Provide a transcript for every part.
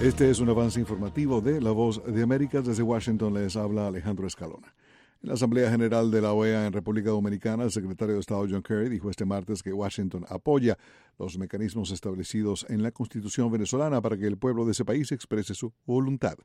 Este es un avance informativo de La Voz de América. Desde Washington les habla Alejandro Escalona. En la Asamblea General de la OEA en República Dominicana, el secretario de Estado John Kerry dijo este martes que Washington apoya los mecanismos establecidos en la Constitución venezolana para que el pueblo de ese país exprese su voluntad.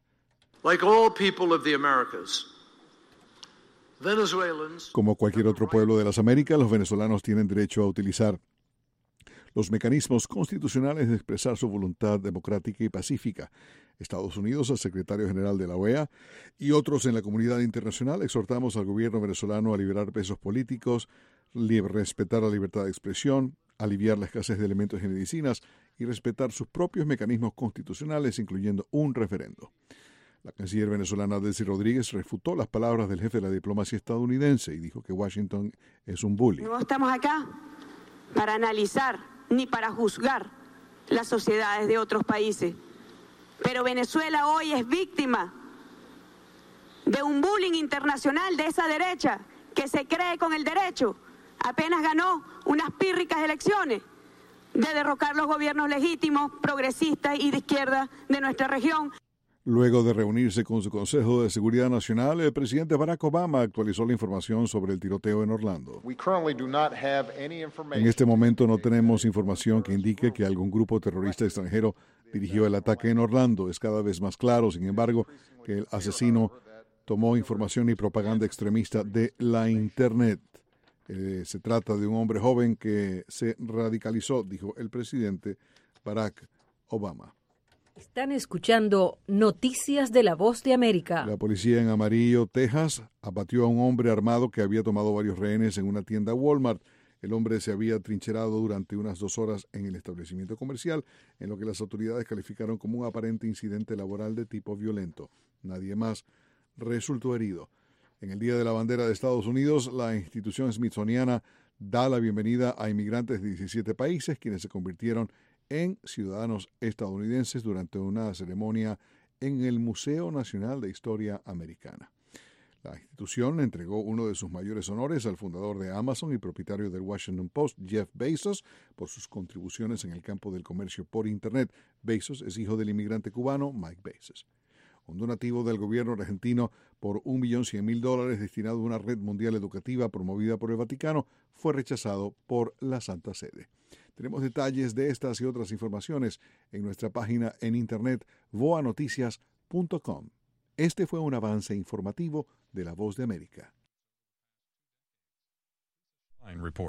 Como cualquier otro pueblo de las Américas, los venezolanos tienen derecho a utilizar los mecanismos constitucionales de expresar su voluntad democrática y pacífica. Estados Unidos, el secretario general de la OEA y otros en la comunidad internacional exhortamos al gobierno venezolano a liberar presos políticos, respetar la libertad de expresión, aliviar la escasez de alimentos y medicinas y respetar sus propios mecanismos constitucionales, incluyendo un referendo. La canciller venezolana Delcy Rodríguez refutó las palabras del jefe de la diplomacia estadounidense y dijo que Washington es un bully. No estamos acá para analizar ni para juzgar las sociedades de otros países. Pero Venezuela hoy es víctima de un bullying internacional de esa derecha que se cree con el derecho. Apenas ganó unas pírricas elecciones de derrocar los gobiernos legítimos, progresistas y de izquierda de nuestra región. Luego de reunirse con su Consejo de Seguridad Nacional, el presidente Barack Obama actualizó la información sobre el tiroteo en Orlando. En este momento no tenemos información que indique que algún grupo terrorista extranjero dirigió el ataque en Orlando. Es cada vez más claro, sin embargo, que el asesino tomó información y propaganda extremista de la Internet. Se trata de un hombre joven que se radicalizó, dijo el presidente Barack Obama. Están escuchando Noticias de La Voz de América. La policía en Amarillo, Texas, abatió a un hombre armado que había tomado varios rehenes en una tienda Walmart. El hombre se había trincherado durante unas 2 horas en el establecimiento comercial, en lo que las autoridades calificaron como un aparente incidente laboral de tipo violento. Nadie más resultó herido. En el Día de la Bandera de Estados Unidos, la institución smithsoniana da la bienvenida a inmigrantes de 17 países, quienes se convirtieron en ciudadanos estadounidenses durante una ceremonia en el Museo Nacional de Historia Americana. La institución entregó uno de sus mayores honores al fundador de Amazon y propietario del Washington Post, Jeff Bezos, por sus contribuciones en el campo del comercio por Internet. Bezos es hijo del inmigrante cubano Mike Bezos. Un donativo del gobierno argentino por $1.100.000 destinado a una red mundial educativa promovida por el Vaticano fue rechazado por la Santa Sede. Tenemos detalles de estas y otras informaciones en nuestra página en internet voanoticias.com. Este fue un avance informativo de La Voz de América.